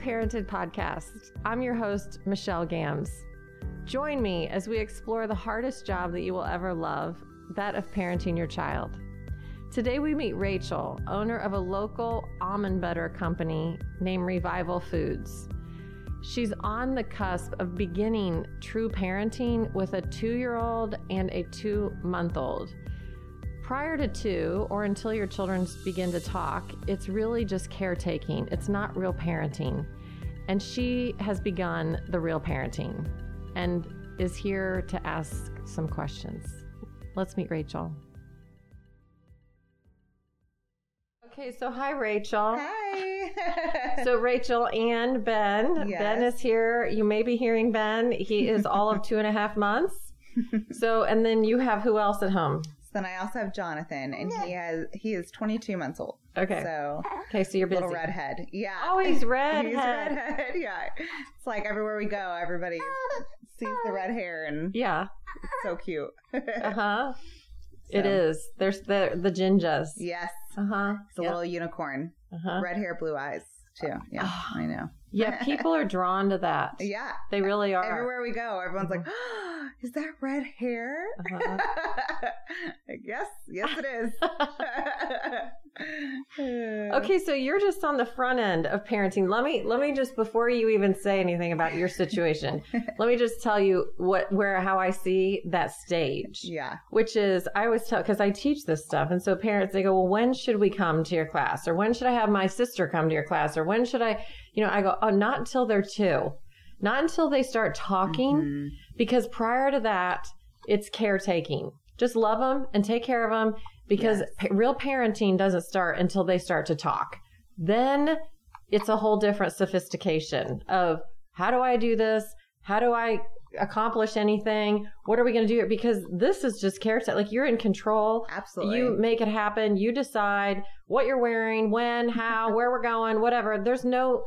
Parented podcast. I'm your host, Michelle Gams. Join me as we explore the hardest job that you will ever love, that of parenting your child. Today we meet Rachel, owner of a local almond butter company named Revival Foods. She's on the cusp of beginning true parenting with a 2-year-old and a 2-month-old. Prior to 2, or until your children begin to talk, it's really just caretaking. It's not real parenting. And she has begun the real parenting and is here to ask some questions. Let's meet Rachel. Okay, so hi, Rachel. Hi. So Rachel and Ben. Yes. Ben is here. You may be hearing Ben. He is all of 2.5 months. So, and then you have who else at home? Then I also have Jonathan, and he is 22 months old. Okay. So you're busy. little redhead. Yeah. Oh, he's redhead. He's redhead. Yeah. It's like everywhere we go, everybody sees the red hair, and yeah, it's so cute. Uh-huh. So. It is. There's the ginjas. Yes. Uh-huh. It's a little unicorn. Uh-huh. Red hair, blue eyes too. Yeah, I know. Yeah, people are drawn to that. Yeah. They really are. Everywhere we go, everyone's like, oh, is that red hair? Uh-huh. Yes, it is. Okay, so you're just on the front end of parenting. Let me just, before you even say anything about your situation, let me just tell you how I see that stage. Yeah. Which is, I always tell, because I teach this stuff, and so parents, they go, well, when should we come to your class? Or when should I have my sister come to your class? Or when should I, I go, oh, not until they're 2. Not until they start talking, because prior to that, it's caretaking. Just love them and take care of them, because real parenting doesn't start until they start to talk. Then it's a whole different sophistication of, how do I do this? How do I accomplish anything? What are we going to do? Because this is just caretaking. Like, you're in control. Absolutely. You make it happen. You decide what you're wearing, when, how, where we're going, whatever. There's no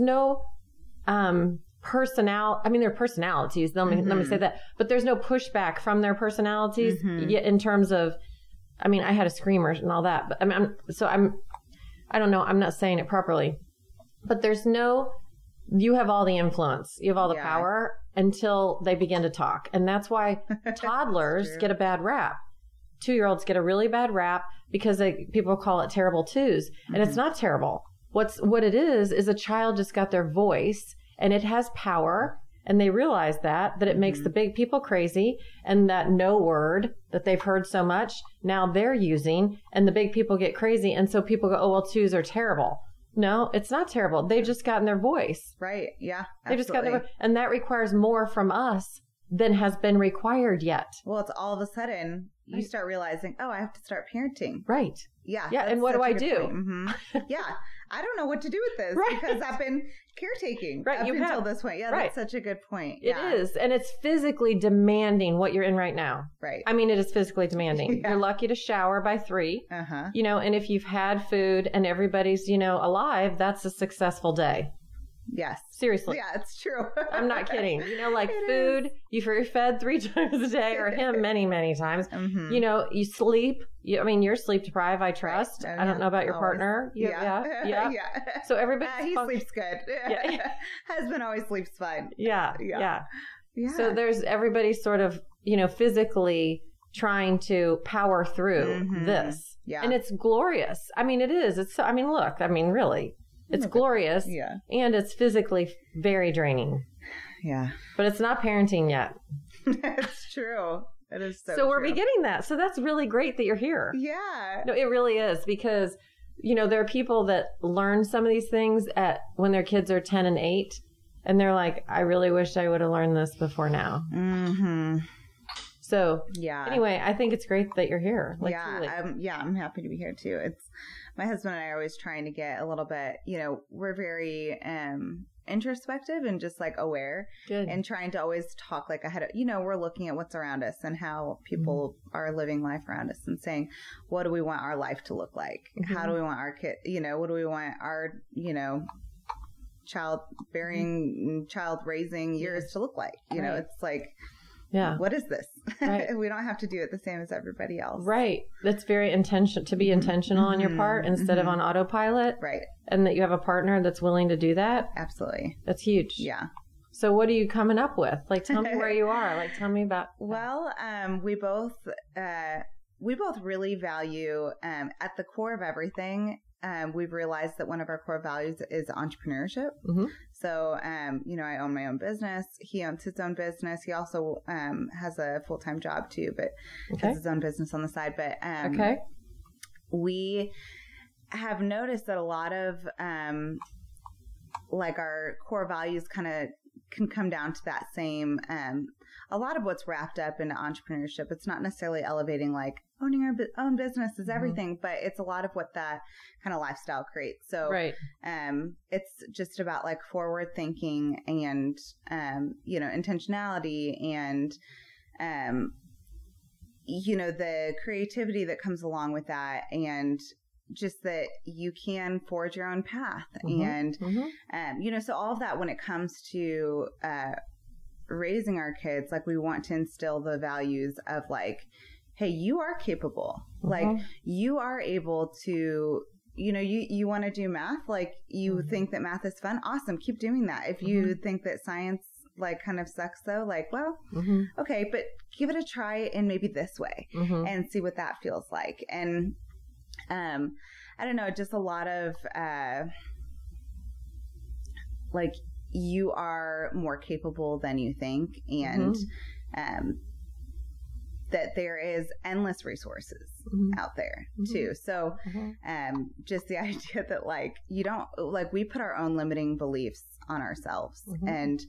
personality. I mean, they're personalities. Let me say that. But there's no pushback from their personalities in terms of, I mean, I had a screamer and all that, but I don't know. I'm not saying it properly, but you have all the influence. You have all the power until they begin to talk. And that's why toddlers get a bad rap. 2-year-olds get a really bad rap because people call it terrible twos. And it's not terrible. What it is a child just got their voice, and it has power, and they realize that it makes the big people crazy, and that no word that they've heard so much, now they're using, and the big people get crazy, and so people go, oh, well, twos are terrible. No, it's not terrible. They've just gotten their voice. Right, yeah, absolutely. They just got their voice, and that requires more from us than has been required yet. Well, it's all of a sudden, you start realizing, oh, I have to start parenting. Right. Yeah. Yeah, and what do I do? Mm-hmm. Yeah. I don't know what to do with this because I've been caretaking up until this point. Yeah, that's such a good point. It is. And it's physically demanding what you're in right now. Right. I mean, it is physically demanding. Yeah. You're lucky to shower by 3. Uh-huh. And if you've had food and everybody's, alive, that's a successful day. Yes. Seriously. Yeah, it's true. I'm not kidding. Like food, you're fed 3 times a day, or him many, many times. Mm-hmm. You sleep. You're sleep deprived, I trust. Right. I don't know about your partner. Yeah. So everybody. He sleeps good. Yeah. Husband always sleeps fine. Yeah. So there's everybody sort of, physically trying to power through this. Yeah. And it's glorious. I mean, it is. Really. It's glorious, and it's physically very draining. Yeah. But it's not parenting yet. It's true. It is so we're beginning that. So that's really great that you're here. Yeah. No, it really is, because, there are people that learn some of these things when their kids are 10 and 8, and they're like, I really wish I would have learned this before now. Mm-hmm. So, anyway, I think it's great that you're here. I'm happy to be here too. It's my husband and I are always trying to get a little bit, we're very introspective and just like aware. Good. And trying to always talk like ahead of, we're looking at what's around us and how people are living life around us and saying, what do we want our life to look like? Mm-hmm. How do we want our kid, what do we want our, child raising years to look like? It's like, Yeah. What is this? Right. We don't have to do it the same as everybody else. Right. That's very to be intentional on your part instead of on autopilot. Right. And that you have a partner that's willing to do that. Absolutely. That's huge. Yeah. So what are you coming up with? Like, tell me where you are. Like, tell me about. Well, we both really value, at the core of everything, we've realized that one of our core values is entrepreneurship. Mm-hmm. So, I own my own business. He owns his own business. He also has a full-time job too, but has his own business on the side. But we have noticed that a lot of like our core values kind of can come down to that same, a lot of what's wrapped up into entrepreneurship. It's not necessarily elevating like owning our own business is everything, but it's a lot of what that kind of lifestyle creates. So, it's just about like forward thinking and, intentionality and, the creativity that comes along with that, and just that you can forge your own path. And, so all of that when it comes to, raising our kids, like we want to instill the values of like, hey, you are capable. Like you are able to, you want to do math. Like you think that math is fun. Awesome. Keep doing that. If you think that science like kind of sucks though, like, well, okay, but give it a try in maybe this way and see what that feels like. And, I don't know, just a lot of, like you are more capable than you think. And, that there is endless resources out there too. So, just the idea that like, you don't like, we put our own limiting beliefs on ourselves and,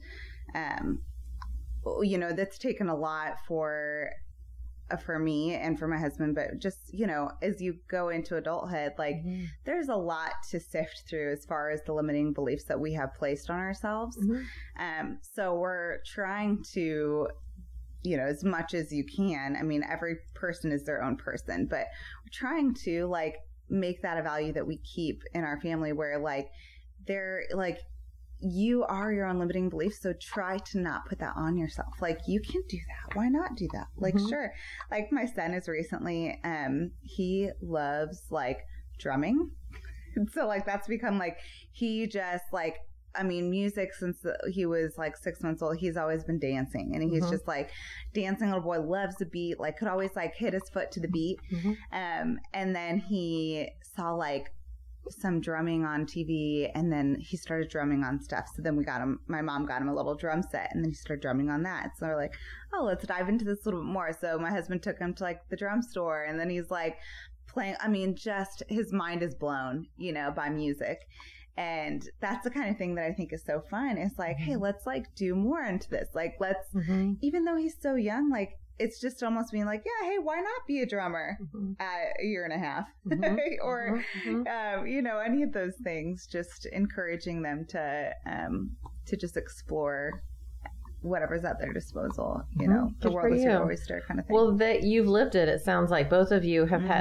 that's taken a lot for me and for my husband, but just, as you go into adulthood, like there's a lot to sift through as far as the limiting beliefs that we have placed on ourselves. So we're trying to, as much as you can. I mean, every person is their own person, but we're trying to like make that a value that we keep in our family where like they're like, you are your own limiting beliefs. So try to not put that on yourself. Like you can do that. Why not do that? Like, sure. Like my son is recently, he loves like drumming. So like that's become like, he just like, I mean, music since he was like 6 months old, he's always been dancing and he's just like dancing. Little boy loves the beat, like could always like hit his foot to the beat. And then he saw like some drumming on TV and then he started drumming on stuff. So then my mom got him a little drum set and then he started drumming on that. So we're like, oh, let's dive into this a little bit more. So my husband took him to like the drum store and then he's like playing, I mean, just his mind is blown, by music. And that's the kind of thing that I think is so fun. It's like, hey, let's like do more into this. Like, let's, even though he's so young, like, it's just almost being like, yeah, hey, why not be a drummer at a year and a half? Or, any of those things, just encouraging them to just explore whatever's at their disposal, the world is your oyster kind of thing. Well, that you've lived it. It sounds like both of you have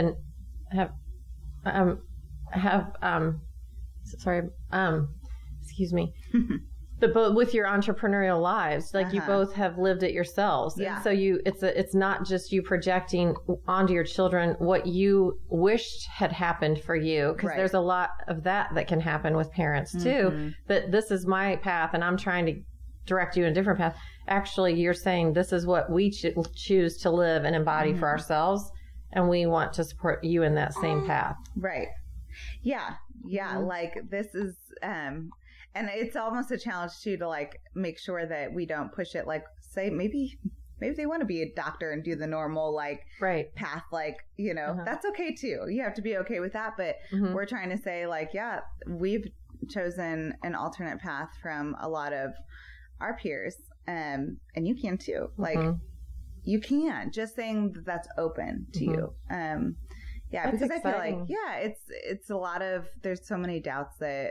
excuse me. But with your entrepreneurial lives, like you both have lived it yourselves. Yeah. And so it's not just you projecting onto your children what you wished had happened for you. Cause there's a lot of that can happen with parents too. That this is my path and I'm trying to direct you in a different path. Actually, you're saying this is what we choose to live and embody for ourselves. And we want to support you in that same path. Right. Yeah. Yeah. Like this is, and it's almost a challenge too, to like make sure that we don't push it. Like say, maybe they want to be a doctor and do the normal, like path, like, that's okay too. You have to be okay with that. But we're trying to say like, yeah, we've chosen an alternate path from a lot of our peers. And you can too. Like you can, just saying that that's open to you. Yeah, that's because exciting. I feel like, it's a lot of, there's so many doubts that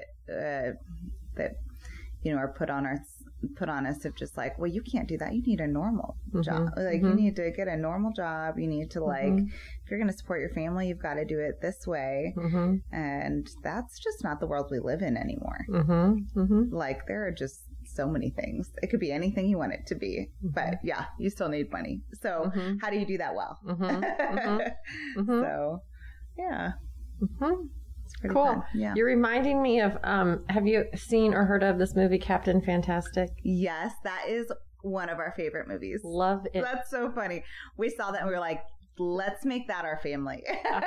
are put on us of just like, well, you can't do that. You need a normal job. Like you need to get a normal job. You need to like, if you're going to support your family, you've got to do it this way. And that's just not the world we live in anymore. Like there are just so many things. It could be anything you want it to be, but yeah, you still need money. So how do you do that well? So yeah. It's pretty cool. fun. Yeah. You're reminding me of, have you seen or heard of this movie, Captain Fantastic? Yes, that is one of our favorite movies. Love it. That's so funny. We saw that and we were like, let's make that our family.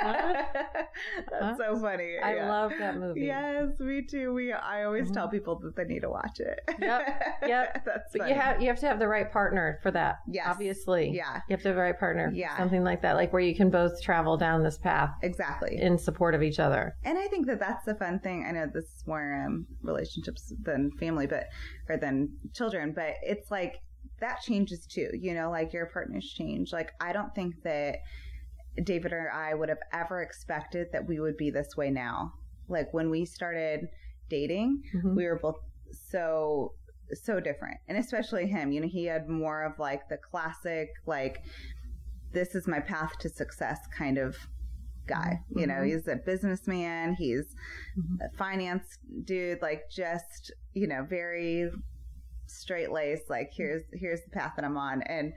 That's so funny. I love that movie. Yes, me too. I always tell people that they need to watch it. Yep. That's but funny. you have to have the right partner for that. Yes. Obviously. Yeah. You have to have the right partner. Yeah. Something like that, like where you can both travel down this path. Exactly. In support of each other. And I think that that's the fun thing. I know this is more relationships than family, or than children, but it's like, that changes too, like your partners change. Like, I don't think that David or I would have ever expected that we would be this way now. Like, when we started dating, we were both so different. And especially him, he had more of like the classic, like, this is my path to success kind of guy. He's a businessman. He's a finance dude, like, just, very straight-laced, like, here's the path that I'm on. And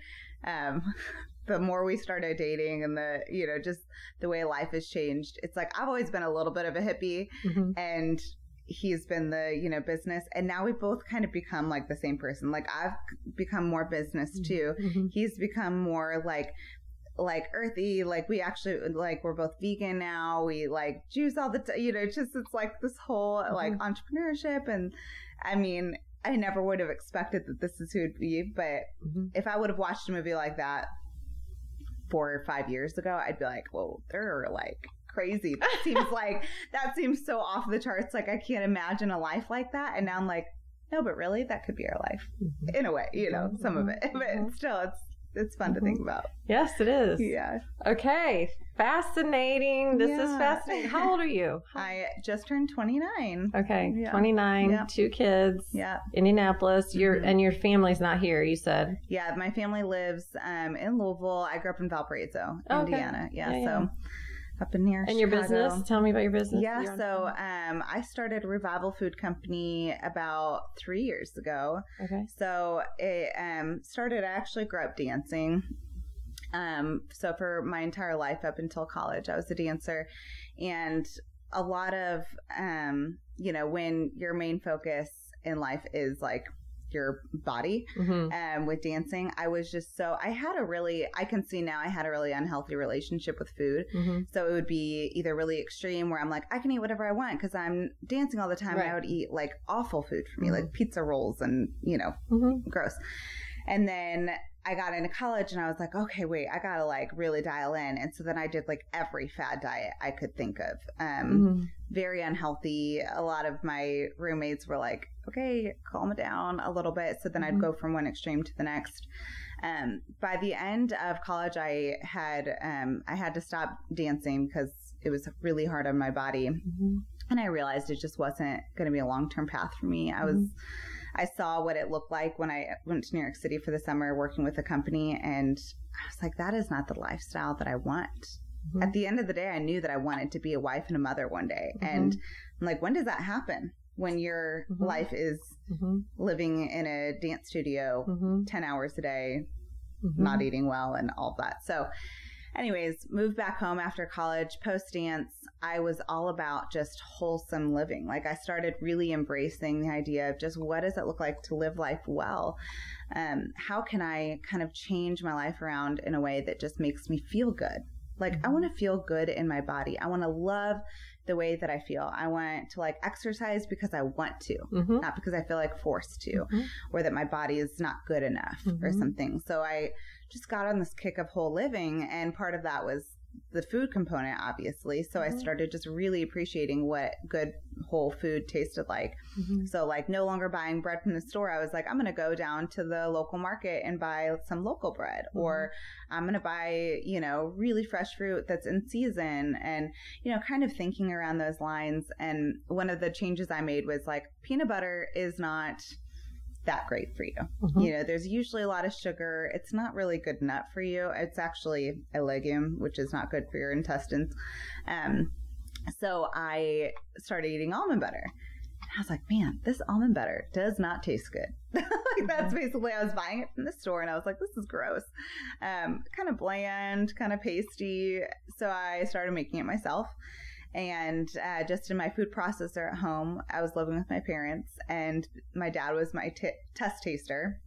the more we started dating and the just the way life has changed, it's like I've always been a little bit of a hippie, and he's been the business, and now we both kind of become like the same person. Like, I've become more business too. He's become more like earthy. Like, we actually, like, we're both vegan now. We like juice all the time. It's like this whole like entrepreneurship. And I mean, I never would have expected that this is who it'd be, but if I would have watched a movie like that 4 or 5 years ago, I'd be like, well, they're like crazy. That seems so off the charts. Like, I can't imagine a life like that. And now I'm like, no, but really, that could be our life in a way, some of it, but still, it's fun to think about. Yes, it is. Yeah. Okay. Fascinating. This is fascinating. How old are you? I just turned 29. Okay. Yeah. 29, yeah. 2 kids. Yeah. Indianapolis. And your family's not here, you said. Yeah. My family lives in Louisville. I grew up in Valparaiso, Indiana. Okay. Yeah. So up in near And Chicago. your business? Tell me about your business. Yeah. So I started Revival Food Company about 3 years ago. Okay. So it started, I actually grew up dancing. So for my entire life up until college, I was a dancer. And a lot of, when your main focus in life is like your body, with dancing, I was just I can see now I had a really unhealthy relationship with food. So it would be either really extreme where I'm like, I can eat whatever I want because I'm dancing all the time. Right. And I would eat like awful food for me, like pizza rolls and, gross. And then I got into college and I was like, okay, wait, I gotta like really dial in. And so then I did like every fad diet I could think of. Very unhealthy. A lot of my roommates were like, okay, calm it down a little bit. So then I'd go from one extreme to the next. By the end of college, I had to stop dancing because it was really hard on my body. And I realized it just wasn't going to be a long-term path for me. I saw what it looked like when I went to New York City for the summer working with a company, and I was like, that is not the lifestyle that I want. At the end of the day, I knew that I wanted to be a wife and a mother one day. And I'm like, when does that happen? When your life is living in a dance studio 10 hours a day, not eating well and all that. So anyways, moved back home after college, post-dance. I was all about just wholesome living. Like, I started really embracing the idea of just what does it look like to live life well? How can I kind of change my life around in a way that just makes me feel good? Like, I want to feel good in my body. I want to love the way that I feel. I want to like exercise because I want to, not because I feel like forced to, or that my body is not good enough or something. So I just got on this kick of whole living, and part of that was the food component, obviously. So I started just really appreciating what good whole food tasted like. So like no longer buying bread from the store. I was like, I'm going to go down to the local market and buy some local bread, or I'm going to buy, really fresh fruit that's in season, and, kind of thinking around those lines. And one of the changes I made was like, peanut butter is not that great for you. There's usually a lot of sugar. It's not really good nut for you. It's actually a legume, which is not good for your intestines. So I started eating almond butter. I was like, man, this almond butter does not taste good. Like that's basically, I was buying it from the store and I was like, this is gross. Kind of bland, kind of pasty. So I started making it myself. And just in my food processor at home, I was living with my parents and my dad was my taste tester.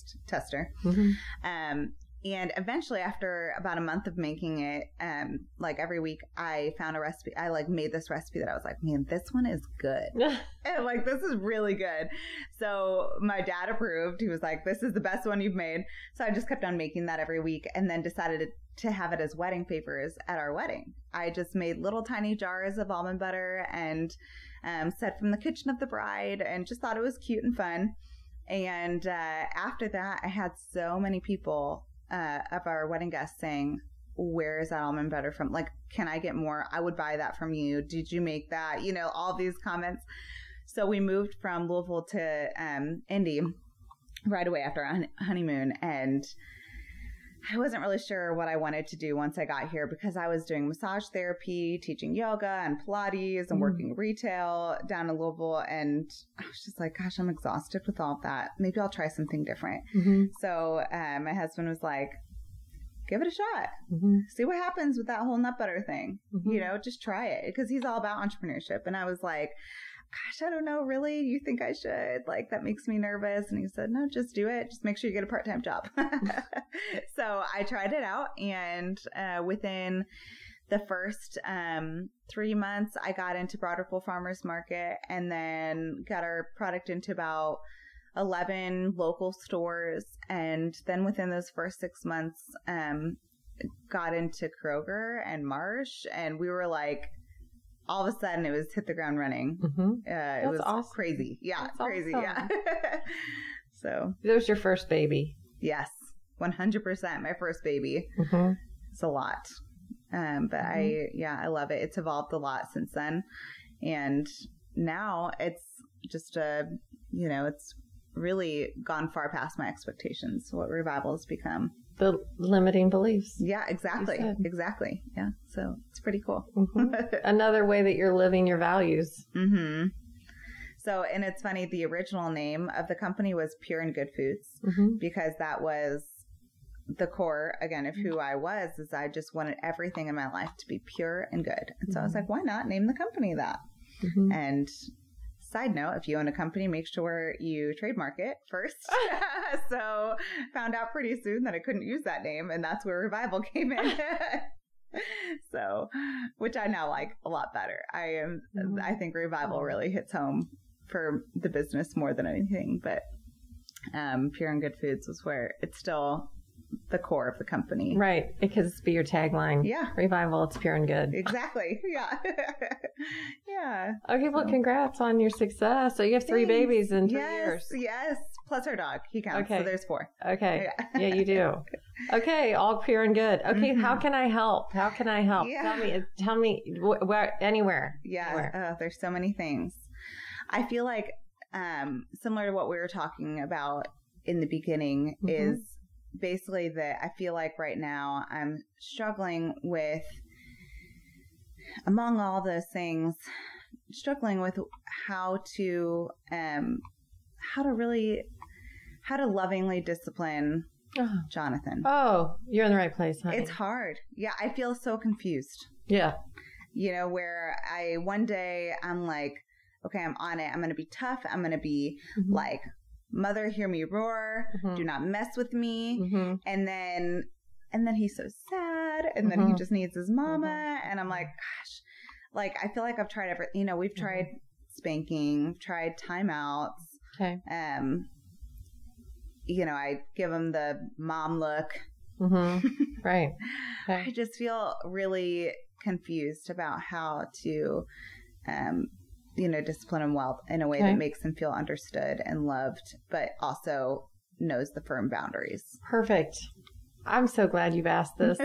And eventually, after about a month of making it, like every week, I found a recipe. I like made this recipe that I was like, man, this one is good. And like, this is really good. So my dad approved. He was like, this is the best one you've made. So I just kept on making that every week and then decided to have it as wedding favors at our wedding. I just made little tiny jars of almond butter and set from the kitchen of the bride and just thought it was cute and fun. And after that, I had so many people of our wedding guests saying, where is that almond butter from? Like, can I get more? I would buy that from you. Did you make that? You know, all these comments. So we moved from Louisville to Indy right away after our honeymoon. And I wasn't really sure what I wanted to do once I got here because I was doing massage therapy, teaching yoga and Pilates and working retail down in Louisville. And I was just like, gosh, I'm exhausted with all of that. Maybe I'll try something different. So my husband was like, give it a shot. See what happens with that whole nut butter thing. You know, just try it because he's all about entrepreneurship. And I was like, gosh, I don't know, really? You think I should? Like, that makes me nervous. And he said, no, just do it. Just make sure you get a part-time job. So I tried it out. And within the first 3 months, I got into Broad Ripple Farmers Market and then got our product into about 11 local stores. And then within those first 6 months, got into Kroger and Marsh. And we were like, all of a sudden it was hit the ground running. It was awesome. Crazy. Yeah. That's crazy. Awesome. Yeah. So that was your first baby. Yes. 100%. My first baby. It's a lot. But I love it. It's evolved a lot since then. And now it's just it's really gone far past my expectations. What Revival has become. The limiting beliefs. Yeah, exactly. Exactly. Yeah. So it's pretty cool. Another way that you're living your values. So, and it's funny, the original name of the company was Pure and Good Foods because that was the core, again, of who I was, is I just wanted everything in my life to be pure and good. And so I was like, why not name the company that? And side note, if you own a company, make sure you trademark it first. So found out pretty soon that I couldn't use that name, and that's where Revival came in. So, which I now like a lot better. I think Revival really hits home for the business more than anything, but Pure and Good Foods was where it's still the core of the company. Right. Because it's be your tagline. Yeah. Revival, it's pure and good. Exactly. Yeah. Yeah. Okay, well, congrats on your success. So you have 3 babies in 3 years. Yes. Plus our dog. He counts. Okay. So there's 4. Okay. Yeah, you do. Okay. All pure and good. Okay. How can I help? How can I help? Yeah. Tell me where, anywhere. Yeah. Anywhere. There's so many things. I feel like, similar to what we were talking about in the beginning is basically that I feel like right now I'm struggling with, among all those things, struggling with how to lovingly discipline Jonathan. Oh, you're in the right place, honey. It's hard. Yeah, I feel so confused. Yeah. You know, where one day I'm like, okay, I'm on it. I'm going to be tough. I'm going to be like, mother, hear me roar. Do not mess with me. And then he's so sad. And then he just needs his mama. And I'm like, gosh, like, I feel like I've tried we've tried spanking, tried timeouts. Okay. I give him the mom look. Right. Okay. I just feel really confused about how to, discipline him well in a way that makes him feel understood and loved, but also knows the firm boundaries. Perfect. I'm so glad you've asked this.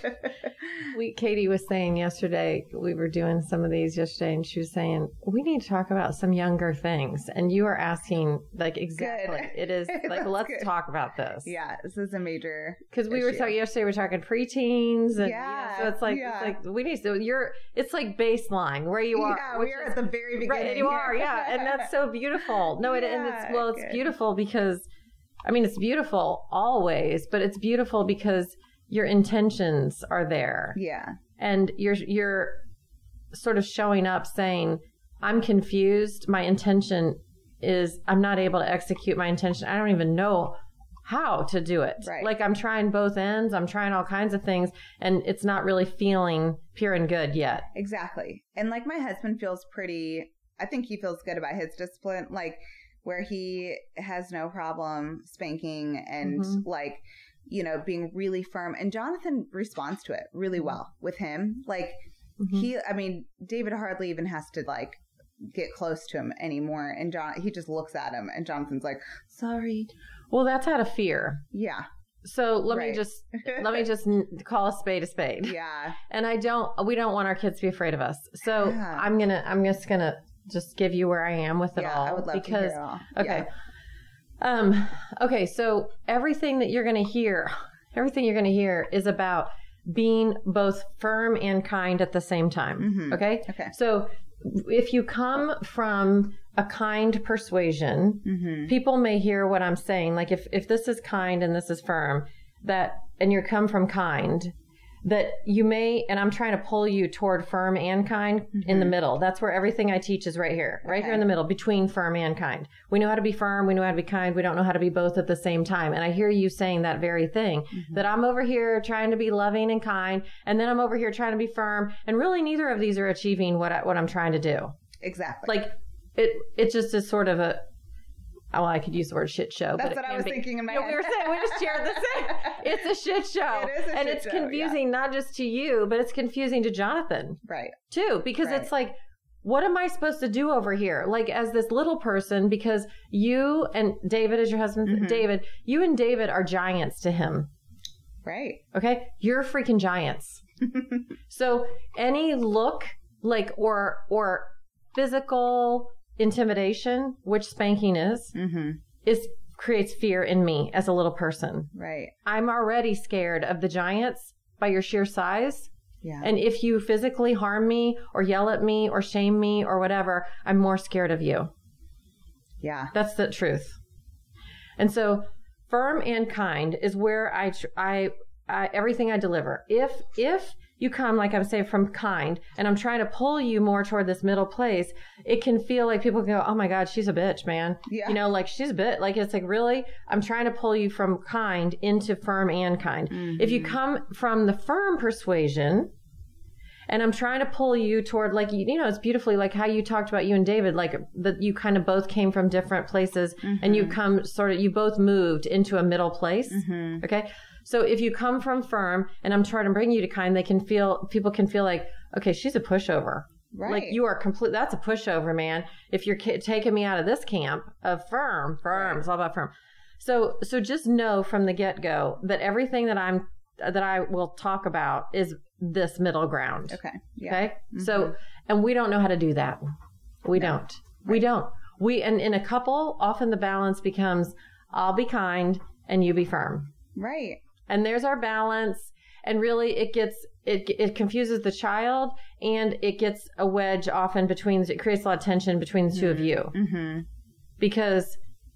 Katie was saying yesterday, we were doing some of these yesterday, and she was saying, we need to talk about some younger things. And you are asking, like, exactly. Good. It is, like, let's talk about this. Yeah, this is a major Because we were talking yesterday, we were talking preteens. And, so it's like, we need to, it's like baseline where you are. Yeah, we are at the very beginning. Right, you are, and that's so beautiful. No, it's beautiful because, I mean, it's beautiful always, but it's beautiful because your intentions are there. Yeah. And you're sort of showing up saying, I'm confused. My intention is I'm not able to execute my intention. I don't even know how to do it. Right. Like I'm trying both ends. I'm trying all kinds of things and it's not really feeling pure and good yet. Exactly. And like my husband feels I think he feels good about his discipline. Like, where he has no problem spanking and like, you know, being really firm. And Jonathan responds to it really well with him. Like David hardly even has to like get close to him anymore. And he just looks at him and Jonathan's like, sorry. Well, that's out of fear. Yeah. So let me just call a spade a spade. Yeah. And we don't want our kids to be afraid of us. So I'm just going to just give you where I am with it all. I would love to hear it all. Okay. Yeah. Okay. So everything you're going to hear is about being both firm and kind at the same time. Mm-hmm. Okay. So if you come from a kind persuasion, people may hear what I'm saying. Like if this is kind and this is firm, and you come from kind, that you may, and I'm trying to pull you toward firm and kind in the middle. That's where everything I teach is right here in the middle, between firm and kind. We know how to be firm. We know how to be kind. We don't know how to be both at the same time. And I hear you saying that very thing, that I'm over here trying to be loving and kind, and then I'm over here trying to be firm. And really neither of these are achieving what I'm trying to do. Exactly. Like it just is sort of I could use the word shit show. That's what I was thinking in my head. We were saying, we just shared the same. It's a shit show. It is a shit show. And it's confusing not just to you, but it's confusing to Jonathan. Right. Too. Because it's like, what am I supposed to do over here? Like as this little person, because you and David is your husband, David, you and David are giants to him. Right. Okay? You're freaking giants. So any look like or physical intimidation, which spanking is creates fear in me as a little person. Right. I'm already scared of the giants by your sheer size. Yeah. And if you physically harm me or yell at me or shame me or whatever, I'm more scared of you. Yeah. That's the truth. And so firm and kind is where I everything I deliver. If you come, like I'm saying, from kind, and I'm trying to pull you more toward this middle place, it can feel like people can go, oh my God, she's a bitch, man. Yeah. You know, like she's a bit, like it's like, really? I'm trying to pull you from kind into firm and kind. If you come from the firm persuasion, and I'm trying to pull you toward, like, you know, it's beautifully like how you talked about you and David, like that you kind of both came from different places and you both moved into a middle place. Okay. So if you come from firm and I'm trying to bring you to kind, people can feel like, okay, she's a pushover. Right. Like you are that's a pushover, man. If you're taking me out of this camp of firm, it's all about firm. So just know from the get-go that everything that I will talk about is this middle ground. Okay. Yeah. Okay. So, and we don't know how to do that. We don't. Right. We don't. And in a couple, often the balance becomes, I'll be kind and you be firm. Right. And there's our balance. And really it confuses the child and it gets a wedge often it creates a lot of tension between the two of you. Because,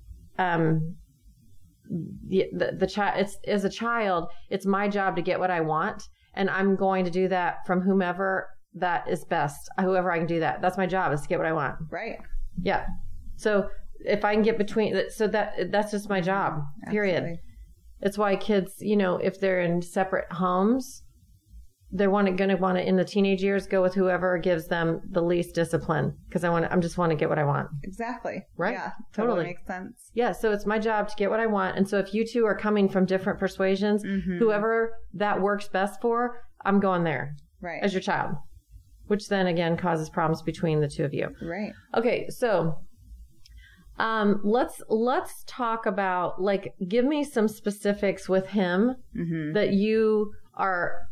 the child, as a child, it's my job to get what I want. And I'm going to do that from whomever that is best. Whoever I can do that. That's my job, is to get what I want. Right. Yeah. So if I can get between, that's just my job, period. Absolutely. It's why kids, you know, if they're in separate homes, they're going to want to, in the teenage years, go with whoever gives them the least discipline. Because I just want to get what I want. Exactly. Right? Yeah. Totally makes sense. Yeah. So it's my job to get what I want. And so if you two are coming from different persuasions, whoever that works best for, I'm going there. Right. As your child. Which then again causes problems between the two of you. Right. Okay. So Let's talk about, like, give me some specifics with him that you are,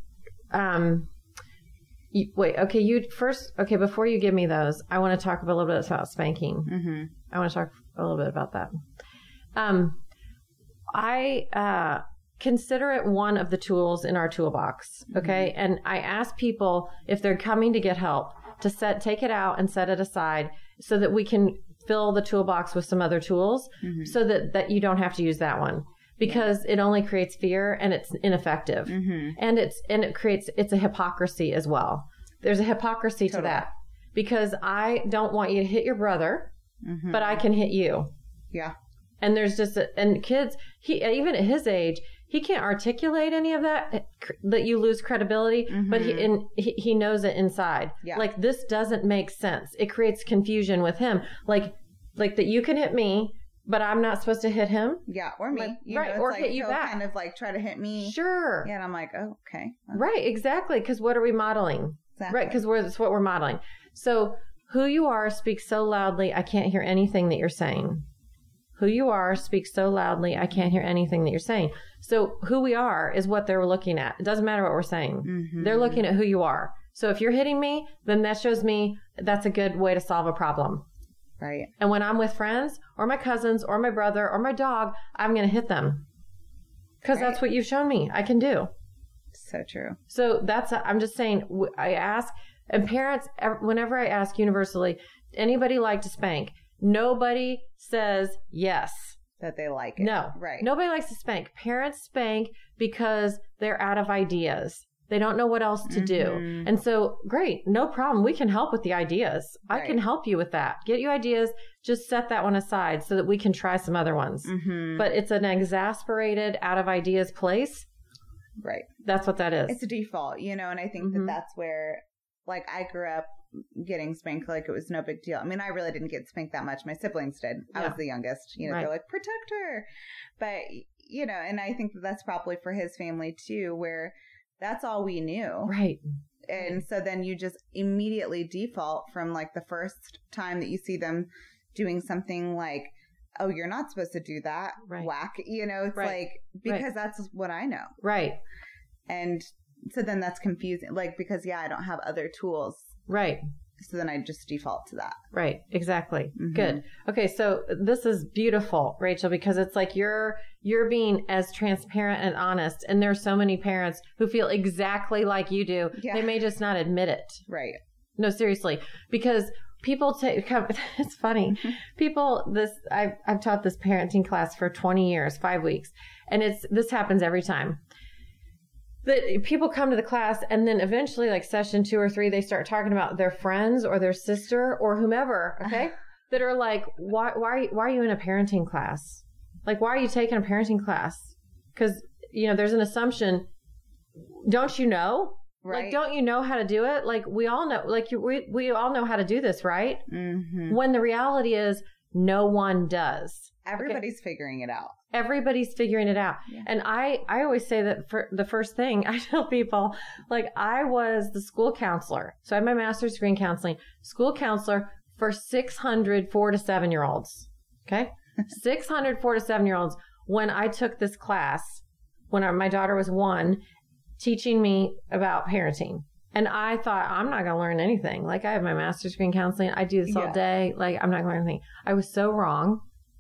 before you give me those, I want to talk a little bit about spanking. I want to talk a little bit about that. I consider it one of the tools in our toolbox. Okay. And I ask people, if they're coming to get help, to take it out and set it aside so that we can fill the toolbox with some other tools so that you don't have to use that one, because it only creates fear and it's ineffective. And it's a hypocrisy as well. There's a hypocrisy to that, because I don't want you to hit your brother, but I can hit you. Yeah. And there's just, and kids, even at his age, he can't articulate any of that you lose credibility, but he knows it inside. Yeah. Like, this doesn't make sense. It creates confusion with him. Like that you can hit me, but I'm not supposed to hit him. Yeah, or me. Right, or hit you back. Kind of like try to hit me. Sure. Yeah, and I'm like, oh, okay. Right, exactly. Because what are we modeling? Exactly. Right, because that's what we're modeling. So who you are speaks so loudly, I can't hear anything that you're saying. Who you are speaks so loudly, I can't hear anything that you're saying. So who we are is what they're looking at. It doesn't matter what we're saying. They're looking at who you are. So if you're hitting me, then that shows me that's a good way to solve a problem. Right. And when I'm with friends or my cousins or my brother or my dog, I'm going to hit them. Because that's what you've shown me I can do. So true. So I'm just saying, I ask, and parents, whenever I ask universally, anybody like to spank? Nobody says yes. That they like it. No. Right. Nobody likes to spank. Parents spank because they're out of ideas. They don't know what else to do. And so, great, no problem. We can help with the ideas. Right. I can help you with that. Get you ideas. Just set that one aside so that we can try some other ones. But it's an exasperated, out of ideas place. Right. That's what that is. It's a default, and I think that's where, like, I grew up getting spanked like it was no big deal. I mean, I really didn't get spanked that much. My siblings did. I was the youngest. They're like, protect her. But, and I think that's probably for his family too, where that's all we knew. Right. And so then you just immediately default from, like, the first time that you see them doing something like, oh, you're not supposed to do that. Right. Whack. It's like, because that's what I know. Right. And so then that's confusing. Like, because, I don't have other tools. Right. So then I just default to that. Right. Exactly. Good. Okay. So this is beautiful, Rachel, because it's like you're being as transparent and honest. And there's so many parents who feel exactly like you do. Yeah. They may just not admit it. Right. No, seriously. Because people it's funny. I've taught this parenting class for 20 years, 5 weeks. And this happens every time. That people come to the class, and then eventually, like session 2 or 3, they start talking about their friends or their sister or whomever, okay? That are like, why are you in a parenting class? Like, why are you taking a parenting class? Because, there's an assumption. Don't you know? Right. Like, don't you know how to do it? Like, we all know, like, we all know how to do this, right? When the reality is no one does. Everybody's figuring it out. Everybody's figuring it out. Yeah. And I always say that for the first thing I tell people, like, I was the school counselor. So I have my master's degree in counseling, school counselor for 600 4 to 7 year olds. Okay. 600 4 to 7 year olds. When I took this class, when my daughter was 1, teaching me about parenting. And I thought, I'm not going to learn anything. Like, I have my master's degree in counseling. I do this all day. Like, I'm not going to learn anything. I was so wrong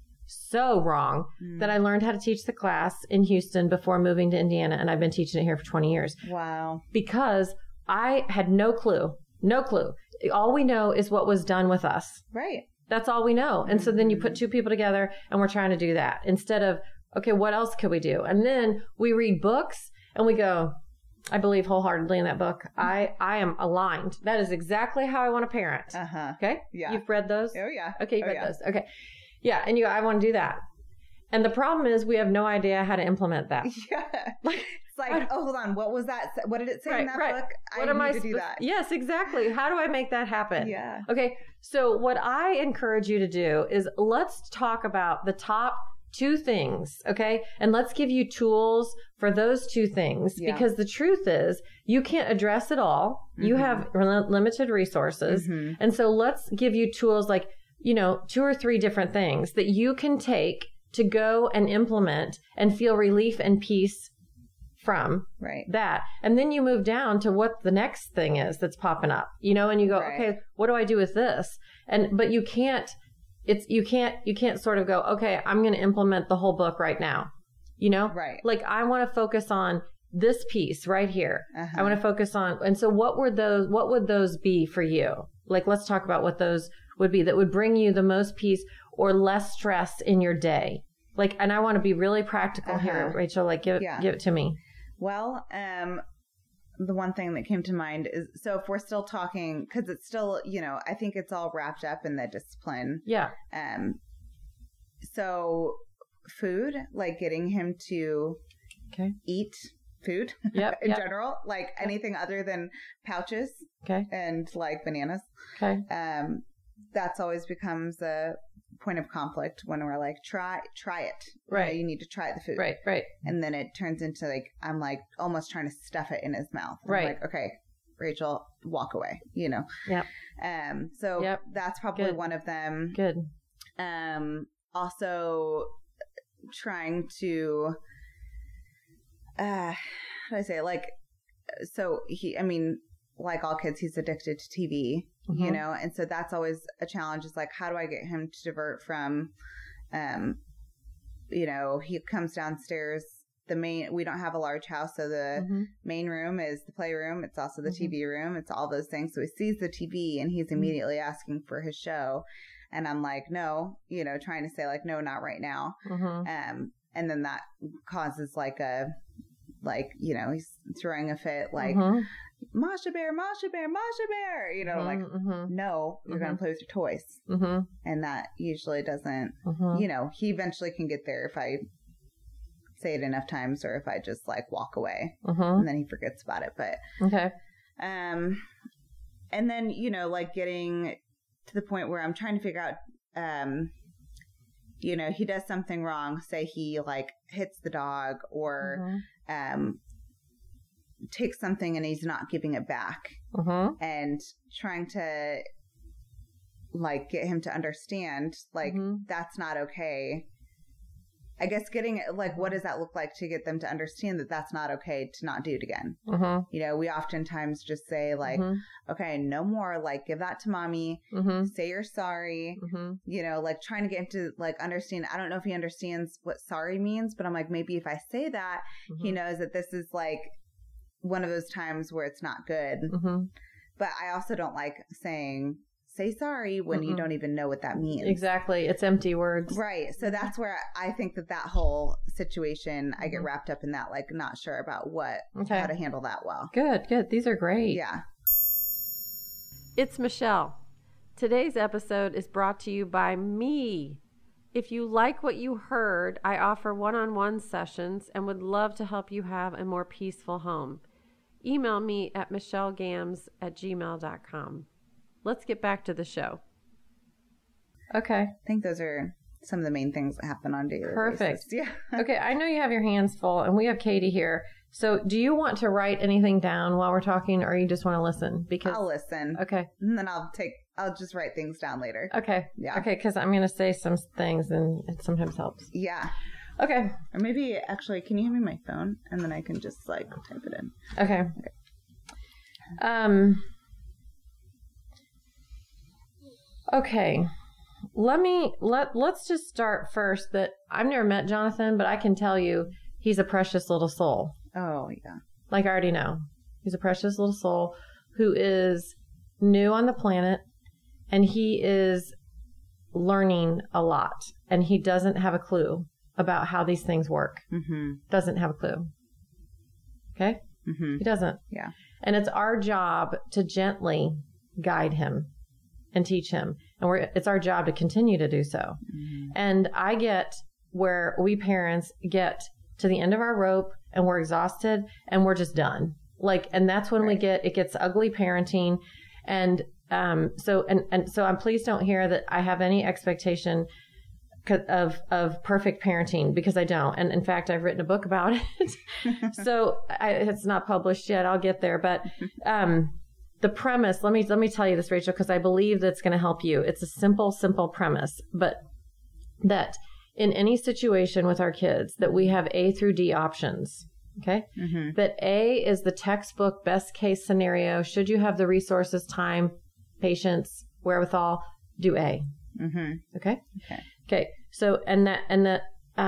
that I learned how to teach the class in Houston before moving to Indiana. And I've been teaching it here for 20 years. Wow. Because I had no clue. All we know is what was done with us. Right. That's all we know. And so then you put 2 people together and we're trying to do that instead of, okay, what else could we do? And then we read books and we go, I believe wholeheartedly in that book. I am aligned. That is exactly how I want to parent. Okay. Yeah. You've read those? Oh yeah. Okay. You've read those. Okay. Yeah. And I want to do that. And the problem is we have no idea how to implement that. Yeah. It's like, oh, hold on. What was that? What did it say in that book? What am I to do that? Yes, exactly. How do I make that happen? Yeah. Okay. So what I encourage you to do is let's talk about the top 2 things. Okay. And let's give you tools for those 2 things, because the truth is you can't address it all. You have limited resources. And so let's give you tools like 2 or 3 different things that you can take to go and implement and feel relief and peace from that. And then you move down to what the next thing is that's popping up, and you go, okay, what do I do with this? But you can't sort of go, okay, I'm going to implement the whole book right now, Like I want to focus on this piece right here. I want to focus on, and so what would those be for you? Like, let's talk about what those would be that would bring you the most peace or less stress in your day. Like, and I want to be really practical here, Rachel, like give it to me. Well, the one thing that came to mind is, so if we're still talking, cause it's still, I think it's all wrapped up in the discipline. Yeah. So food, like getting him to eat food in general, like anything other than pouches and like bananas. That's always becomes a point of conflict when we're like, try it. Right. You need to try the food. Right. And then it turns into like, I'm like almost trying to stuff it in his mouth. Right. I'm like, okay, Rachel, walk away, Yep. So that's probably one of them. Good. Also trying to, how do I say it? Like, so like all kids, he's addicted to TV, and so that's always a challenge. Is like, how do I get him to divert from, he comes downstairs, we don't have a large house. So the main room is the playroom. It's also the TV room. It's all those things. So he sees the TV and he's immediately asking for his show. And I'm like, no, trying to say like, no, not right now. And then that causes like he's throwing a fit, like, Masha Bear, Masha Bear, Masha Bear, like, no, you're going to play with your toys. And that usually doesn't, he eventually can get there if I say it enough times or if I just like walk away and then he forgets about it. But, and then, like getting to the point where I'm trying to figure out, he does something wrong. Say he like hits the dog or, takes something and he's not giving it back and trying to like get him to understand like that's not okay. I guess getting like, what does that look like to get them to understand that that's not okay to not do it again? We oftentimes just say like, okay, no more, like give that to mommy, say you're sorry, like trying to get him to like understand. I don't know if he understands what sorry means, but I'm like, maybe if I say that, he knows that this is like one of those times where it's not good. But I also don't like saying, say sorry when you don't even know what that means. Exactly. It's empty words. Right. So that's where I think that whole situation, I get wrapped up in that, like not sure about how to handle that well. Good. These are great. Yeah. It's Michelle. Today's episode is brought to you by me. If you like what you heard, I offer one-on-one sessions and would love to help you have a more peaceful home. Email me at michellegams@gmail.com. Let's get back to the show. Okay. I think those are some of the main things that happen on daily basis. Yeah. Okay. I know you have your hands full and we have Katie here. So do you want to write anything down while we're talking or you just want to listen? Because I'll listen. Okay. And then I'll just write things down later. Okay. Yeah. Okay. Because I'm going to say some things and it sometimes helps. Yeah. Okay. Or maybe actually, can you hand me my phone and then I can just like type it in? Okay. Okay. Let's just start first that I've never met Jonathan, but I can tell you he's a precious little soul. Oh, yeah. Like I already know. He's a precious little soul who is new on the planet and he is learning a lot and he doesn't have a clue about how these things work. Doesn't have a clue. Okay? He doesn't. Yeah. And it's our job to gently guide him and teach him. And it's our job to continue to do so. And I get where we parents get to the end of our rope and we're exhausted and we're just done. Like, and that's when it gets ugly parenting. And so please don't hear that I have any expectation of perfect parenting because I don't. And in fact, I've written a book about it. So it's not published yet. I'll get there. But the premise, let me tell you this, Rachel, because I believe that's going to help you. It's a simple premise, but that in any situation with our kids, that we have A through D options. Okay. Mm-hmm. That A is the textbook best case scenario. Should you have the resources, time, patience, wherewithal, do A. Mm-hmm. Okay. Okay. So, and that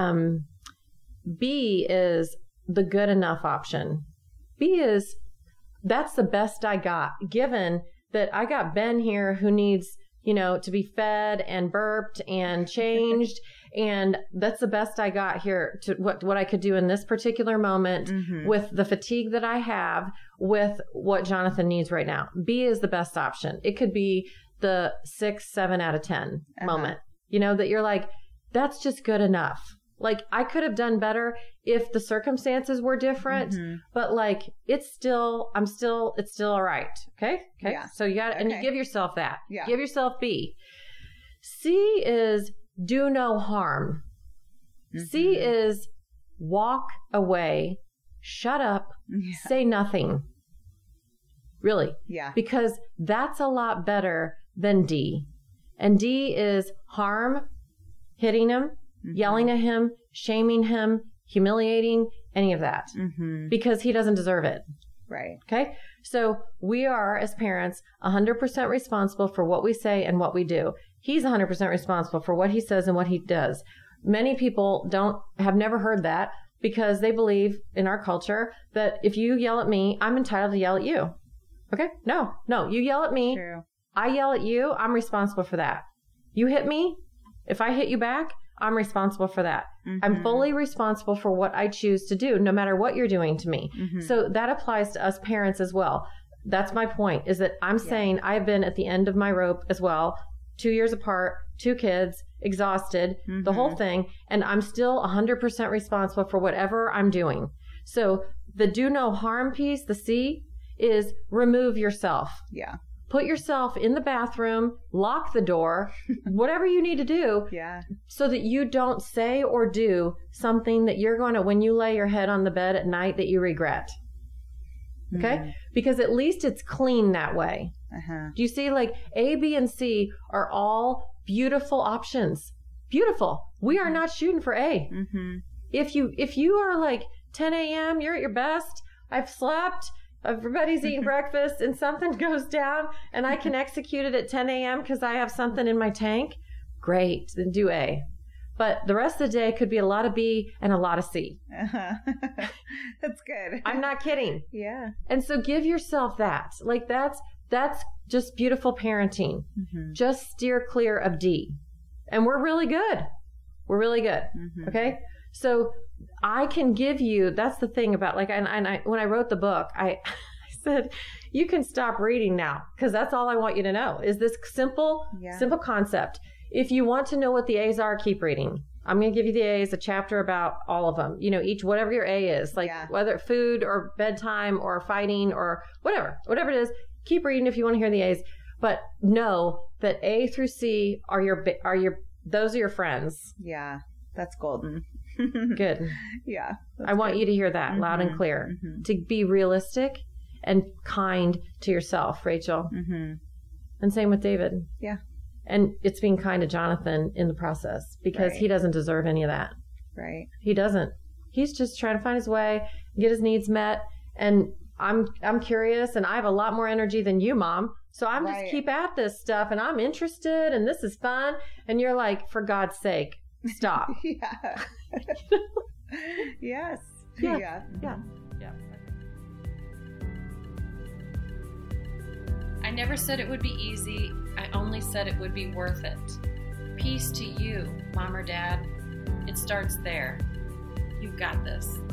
B is the good enough option. B is, that's the best I got, given that I got Ben here who needs, to be fed and burped and changed. And that's the best I got here to what I could do in this particular moment with the fatigue that I have with what Jonathan needs right now. B is the best option. It could be the 6, 7 out of 10 moment, that you're like, that's just good enough. Like, I could have done better if the circumstances were different, but like, it's still all right. Okay. Yeah. So you got, and you give yourself that. Yeah. Give yourself B. C is do no harm. C is walk away, shut up, say nothing. Really. Yeah. Because that's a lot better than D. And D is harm, hitting him, yelling at him, shaming him, humiliating, any of that. Because he doesn't deserve it. Right. Okay. So we are, as parents, 100% responsible for what we say and what we do. He's 100% responsible for what he says and what he does. Many people have never heard that because they believe in our culture that if you yell at me, I'm entitled to yell at you. Okay? No, you yell at me. True. I yell at you. I'm responsible for that. You hit me. If I hit you back, I'm responsible for that. I'm fully responsible for what I choose to do, no matter what you're doing to me. So that applies to us parents as well. That's my point, is that I'm saying I've been at the end of my rope as well, 2 years apart, 2 kids, exhausted, the whole thing, and I'm still 100% responsible for whatever I'm doing. So the do no harm piece, the C, is remove yourself. Yeah. Put yourself in the bathroom, lock the door, whatever you need to do, so that you don't say or do something that you're going to, when you lay your head on the bed at night, that you regret. Okay? Because at least it's clean that way. Do you see, like, A, B, and C are all beautiful options. Beautiful. We are not shooting for A. If you are like 10 a.m., you're at your best, I've slept, everybody's eating breakfast, and something goes down, and I can execute it at 10 a.m. because I have something in my tank, great, then do A. But the rest of the day could be a lot of B and a lot of C. That's good. I'm not kidding. Yeah. And so give yourself that. Like, that's just beautiful parenting. Just steer clear of D. And we're really good. We're really good. Okay? So I can give you, that's the thing about, like, and I, when I wrote the book, I said, you can stop reading now, because that's all I want you to know is this simple concept. If you want to know what the A's are, keep reading. I'm going to give you the A's, a chapter about all of them. Each, whatever your A is, like whether food or bedtime or fighting or whatever it is, keep reading if you want to hear the A's. But know that A through C those are your friends. Yeah, that's golden. Good. Yeah. I want you to hear that loud and clear. To be realistic and kind to yourself, Rachel. And same with David. Yeah. And it's being kind to Jonathan in the process, because he doesn't deserve any of that. Right. He doesn't. He's just trying to find his way, get his needs met. And I'm curious, and I have a lot more energy than you, Mom. So I'm just keep at this stuff, and I'm interested, and this is fun. And you're like, for God's sake, stop. Yes. Yeah. I never said it would be easy. I only said it would be worth it. Peace to you, Mom or Dad. It starts there. You've got this.